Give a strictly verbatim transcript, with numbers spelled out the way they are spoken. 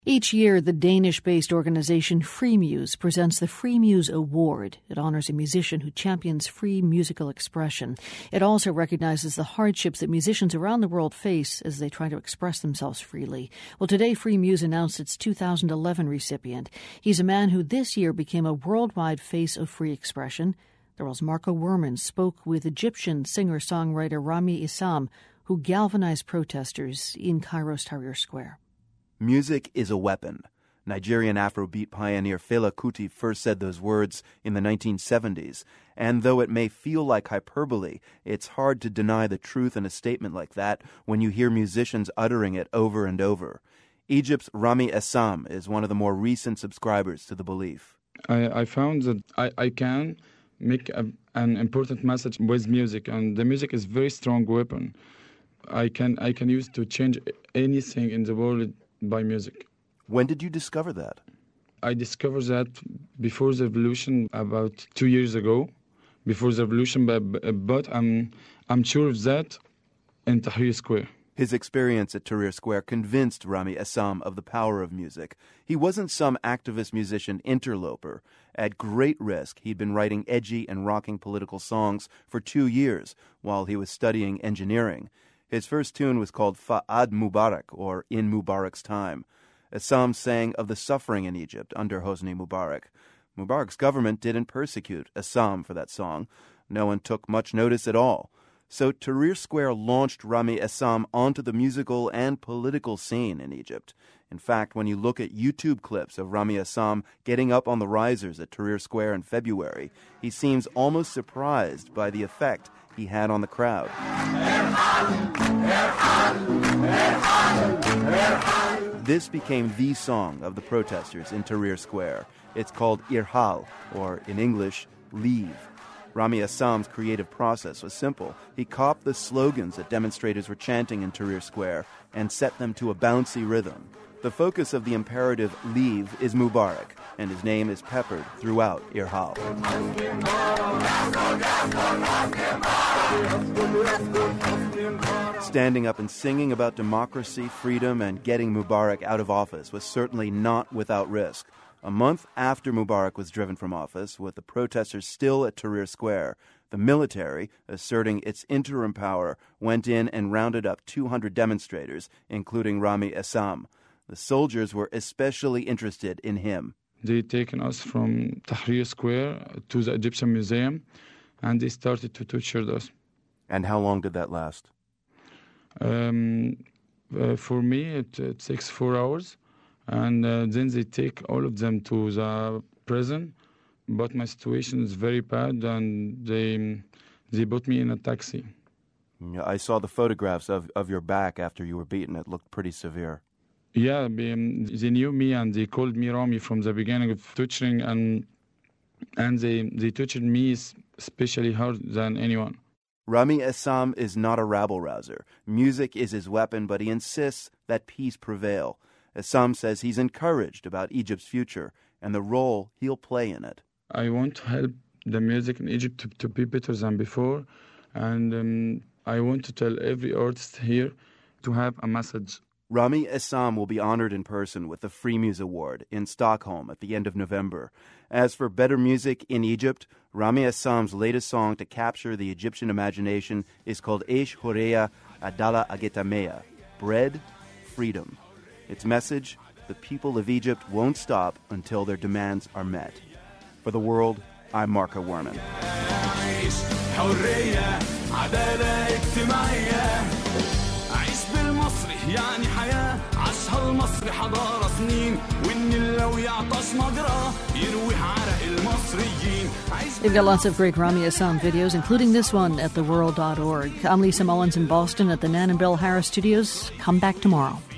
Each year, the Danish-based organization Freemuse presents the Freemuse Award. It honors a musician who champions free musical expression. It also recognizes the hardships that musicians around the world face as they try to express themselves freely. Well, today, Freemuse announced its two thousand eleven recipient. He's a man who this year became a worldwide face of free expression. The world's Marco Werman spoke with Egyptian singer-songwriter Rami Issam, who galvanized protesters in Cairo's Tahrir Square. Music is a weapon. Nigerian Afrobeat pioneer Fela Kuti first said those words in the nineteen seventies, and though it may feel like hyperbole, it's hard to deny the truth in a statement like that when you hear musicians uttering it over and over. Egypt's Rami Issam is one of the more recent subscribers to the belief. I, I found that I, I can make a, an important message with music, and the music is a very strong weapon. I can I can use to change anything in the world by music. When did you discover that? I discovered that before the revolution, about two years ago, before the revolution, but, but I'm, I'm sure of that in Tahrir Square. His experience at Tahrir Square convinced Rami Issam of the power of music. He wasn't some activist musician interloper. At great risk, he'd been writing edgy and rocking political songs for two years while he was studying engineering. His first tune was called Fa'ad Mubarak, or In Mubarak's Time. Issam sang of the suffering in Egypt under Hosni Mubarak. Mubarak's government didn't persecute Issam for that song. No one took much notice at all. So Tahrir Square launched Rami Issam onto the musical and political scene in Egypt. In fact, when you look at YouTube clips of Rami Issam getting up on the risers at Tahrir Square in February, he seems almost surprised by the effect he had on the crowd. This became the song of the protesters in Tahrir Square. It's called Irhal, or in English, leave. Rami Issam's creative process was simple. He copied the slogans that demonstrators were chanting in Tahrir Square and set them to a bouncy rhythm. The focus of the imperative leave is Mubarak, and his name is peppered throughout Irhal. Standing up and singing about democracy, freedom, and getting Mubarak out of office was certainly not without risk. A month after Mubarak was driven from office, with the protesters still at Tahrir Square, the military, asserting its interim power, went in and rounded up two hundred demonstrators, including Rami Issam. The soldiers were especially interested in him. They taken us from Tahrir Square to the Egyptian Museum, and they started to torture us. And how long did that last? Um, uh, for me, it, it takes four hours. And uh, then they take all of them to the prison. But my situation is very bad, and they they put me in a taxi. Yeah, I saw the photographs of, of your back after you were beaten. It looked pretty severe. Yeah, um, they knew me, and they called me Rami from the beginning of torturing, and and they, they tortured me especially hard than anyone. Rami Issam is not a rabble-rouser. Music is his weapon, but he insists that peace prevail. Issam says he's encouraged about Egypt's future and the role he'll play in it. I want to help the music in Egypt to, to be better than before, and um, I want to tell every artist here to have a message. Rami Issam will be honored in person with the Freemuse Award in Stockholm at the end of November. As for better music in Egypt, Rami Issam's latest song to capture the Egyptian imagination is called Eish Horeya Adala Agetamea, Bread, Freedom. Its message, the people of Egypt won't stop until their demands are met. For The World, I'm Marco Werman. They've got lots of great Rami Issam videos, including this one at the world dot org. I'm Lisa Mullins in Boston at the Nan and Bill Harris Studios. Come back tomorrow.